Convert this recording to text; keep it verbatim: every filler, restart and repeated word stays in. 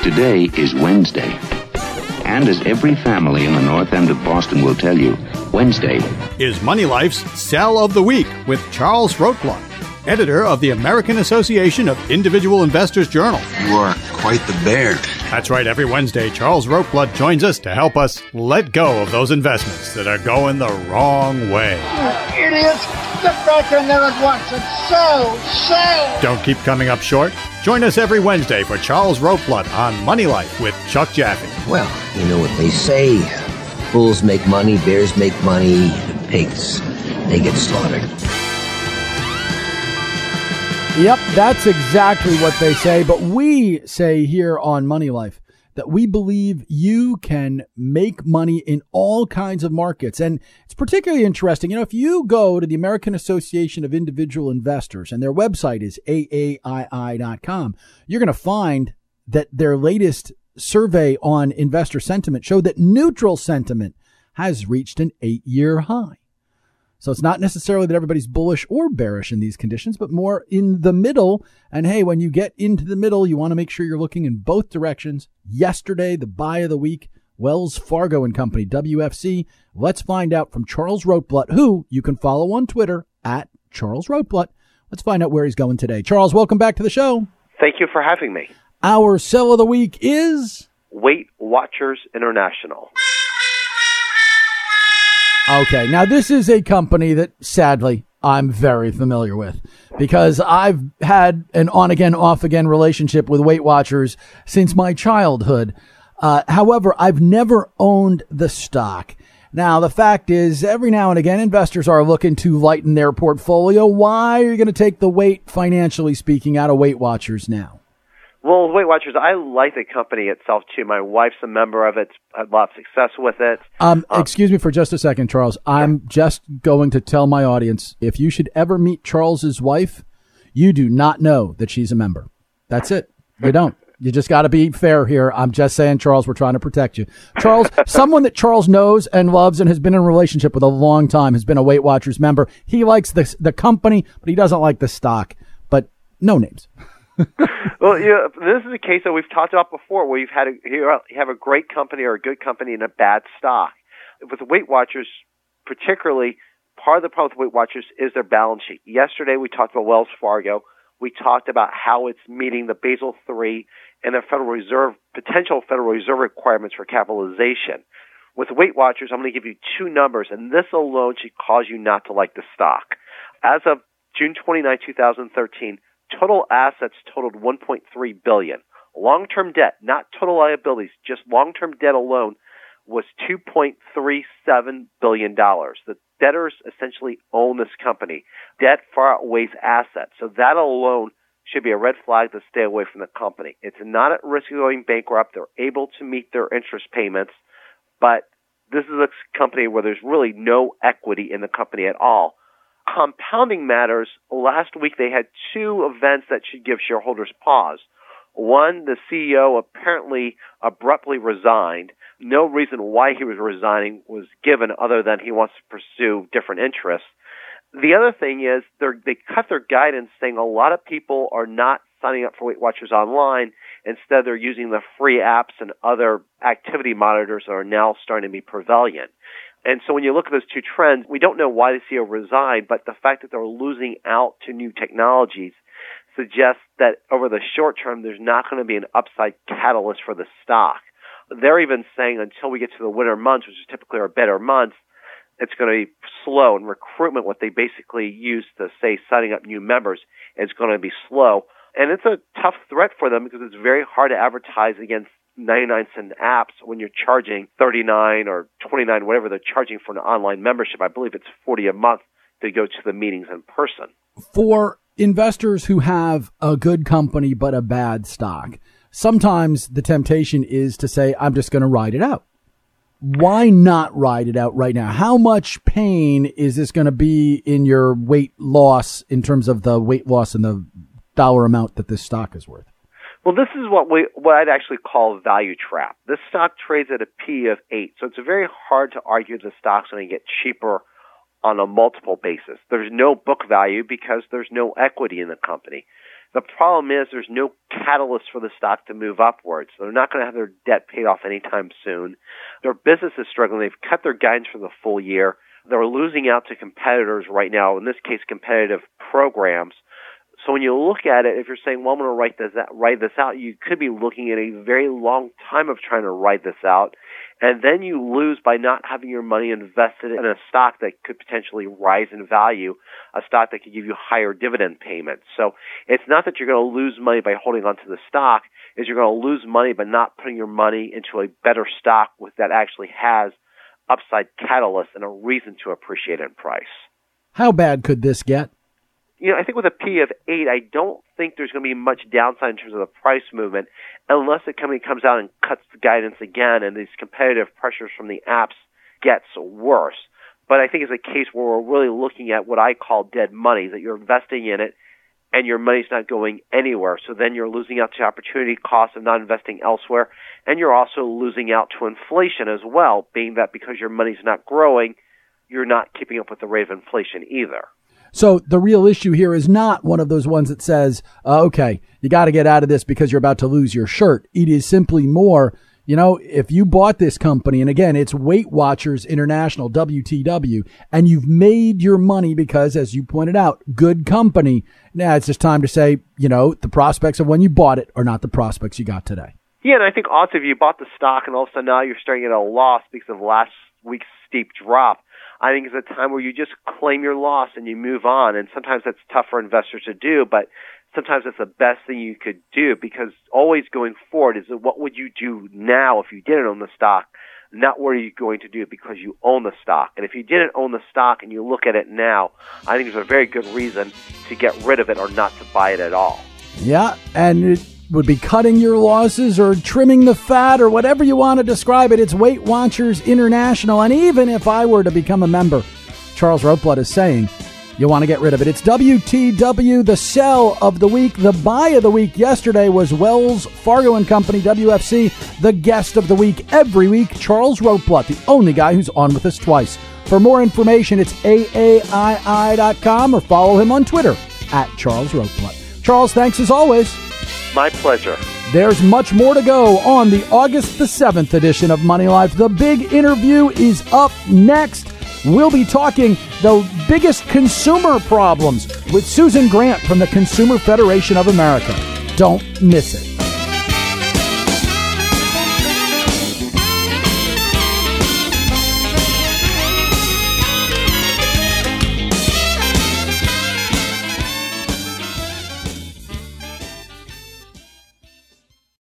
Today is Wednesday. And as every family in the North End of Boston will tell you, Wednesday is Money Life's Sell of the Week with Charles Rotblat, editor of the American Association of Individual Investors Journal. You are quite the bear. That's right. Every Wednesday, Charles Rotblat joins us to help us let go of those investments that are going the wrong way. You idiots! Get back in there at once and sell! Sell! Don't keep coming up short. Join us every Wednesday for Charles Rotblat on Money Life with Chuck Jaffe. Well, you know what they say. Bulls make money, bears make money, and pigs, they get slaughtered. Yep, that's exactly what they say. But we say here on Money Life that we believe you can make money in all kinds of markets. And it's particularly interesting. You know, if you go to the American Association of Individual Investors, and their website is A A I I dot com, you're going to find that their latest survey on investor sentiment showed that neutral sentiment has reached an eight-year high. So it's not necessarily that everybody's bullish or bearish in these conditions, but more in the middle. And hey, when you get into the middle, you want to make sure you're looking in both directions. Yesterday, the buy of the week, Wells Fargo and Company, W F C. Let's find out from Charles Rotblat, who you can follow on Twitter at Charles Rotblat. Let's find out where he's going today. Charles, welcome back to the show. Thank you for having me. Our sell of the week is Weight Watchers International. Okay, now this is a company that, sadly, I'm very familiar with because I've had an on-again, off-again relationship with Weight Watchers since my childhood. Uh, however, I've never owned the stock. Now, the fact is, every now and again, investors are looking to lighten their portfolio. Why are you going to take the weight, financially speaking, out of Weight Watchers now? Well, Weight Watchers, I like the company itself, too. My wife's a member of it. I've had a lot of success with it. Um, um, excuse me for just a second, Charles. I'm sure. just going to tell my audience, if you should ever meet Charles's wife, you do not know that she's a member. That's it. You don't. You just got to be fair here. I'm just saying, Charles, we're trying to protect you. Charles, someone that Charles knows and loves and has been in a relationship with a long time, has been a Weight Watchers member. He likes the, the company, but he doesn't like the stock. But no names. Well, you know, this is a case that we've talked about before, where you've had a, you have a great company or a good company and a bad stock. With Weight Watchers, particularly, part of the problem with Weight Watchers is their balance sheet. Yesterday, we talked about Wells Fargo. We talked about how it's meeting the Basel three and the Federal Reserve, potential Federal Reserve requirements for capitalization. With Weight Watchers, I'm going to give you two numbers, and this alone should cause you not to like the stock. As of June twenty-ninth, twenty thirteen, total assets totaled one point three billion dollars. Long-term debt, not total liabilities, just long-term debt alone, was two point three seven billion dollars. The debtors essentially own this company. Debt far outweighs assets. So that alone should be a red flag to stay away from the company. It's not at risk of going bankrupt. They're able to meet their interest payments, but this is a company where there's really no equity in the company at all. Compounding matters, last week they had two events that should give shareholders pause. One, the C E O apparently abruptly resigned. No reason why he was resigning was given other than he wants to pursue different interests. The other thing is they're, they cut their guidance, saying a lot of people are not signing up for Weight Watchers online. Instead, they're using the free apps and other activity monitors that are now starting to be prevalent. And so when you look at those two trends, we don't know why the C E O resigned, but the fact that they're losing out to new technologies suggests that over the short term, there's not going to be an upside catalyst for the stock. They're even saying until we get to the winter months, which is typically our better months, it's going to be slow. And recruitment, what they basically use to say signing up new members, is going to be slow. And it's a tough threat for them because it's very hard to advertise against ninety-nine cent apps when you're charging thirty-nine or twenty-nine, whatever they're charging for an online membership. I believe it's forty a month to go to the meetings in person. For investors who have a good company but a bad stock, sometimes the temptation is to say, I'm just going to ride it out. Why not ride it out right now? How much pain is this going to be in your weight loss in terms of the weight loss and the dollar amount that this stock is worth? Well, this is what we what I'd actually call a value trap. This stock trades at a P of eight, so it's very hard to argue the stock's going to get cheaper on a multiple basis. There's no book value because there's no equity in the company. The problem is there's no catalyst for the stock to move upwards. They're not going to have their debt paid off anytime soon. Their business is struggling. They've cut their guidance for the full year. They're losing out to competitors right now, in this case, competitive programs. So when you look at it, if you're saying, well, I'm going to write this, write this out, you could be looking at a very long time of trying to write this out. And then you lose by not having your money invested in a stock that could potentially rise in value, a stock that could give you higher dividend payments. So it's not that you're going to lose money by holding onto the stock, is you're going to lose money by not putting your money into a better stock with that actually has upside catalyst and a reason to appreciate in price. How bad could this get? You know, I think with a P of eight, I don't think there's going to be much downside in terms of the price movement unless the company comes out and cuts the guidance again and these competitive pressures from the apps gets worse. But I think it's a case where we're really looking at what I call dead money, that you're investing in it and your money's not going anywhere. So then you're losing out to opportunity costs of not investing elsewhere, and you're also losing out to inflation as well, being that because your money's not growing, you're not keeping up with the rate of inflation either. So the real issue here is not one of those ones that says, uh, okay, you got to get out of this because you're about to lose your shirt. It is simply more, you know, if you bought this company, and again, it's Weight Watchers International, W T W, and you've made your money because, as you pointed out, good company. Now it's just time to say, you know, the prospects of when you bought it are not the prospects you got today. Yeah, and I think also if you bought the stock and all of a sudden now you're starting at a loss because of last week's steep drop, I think it's a time where you just claim your loss and you move on. And sometimes that's tough for investors to do, but sometimes it's the best thing you could do, because always going forward is what would you do now if you didn't own the stock, not what are you going to do because you own the stock. And if you didn't own the stock and you look at it now, I think there's a very good reason to get rid of it or not to buy it at all. Yeah, and it would be cutting your losses or trimming the fat or whatever you want to describe it. It's Weight Watchers International. And even if I were to become a member, Charles Roteblood is saying you want to get rid of it. It's W T W, the sell of the week. The buy of the week yesterday was Wells Fargo and Company, W F C. The guest of the week every week, Charles Roteblood, the only guy who's on with us twice. For more information, it's A A I I dot com or follow him on Twitter at Charles Roteblood. Charles, thanks as always. My pleasure. There's much more to go on the August the seventh edition of Money Life. The big interview is up next. We'll be talking the biggest consumer problems with Susan Grant from the Consumer Federation of America. Don't miss it.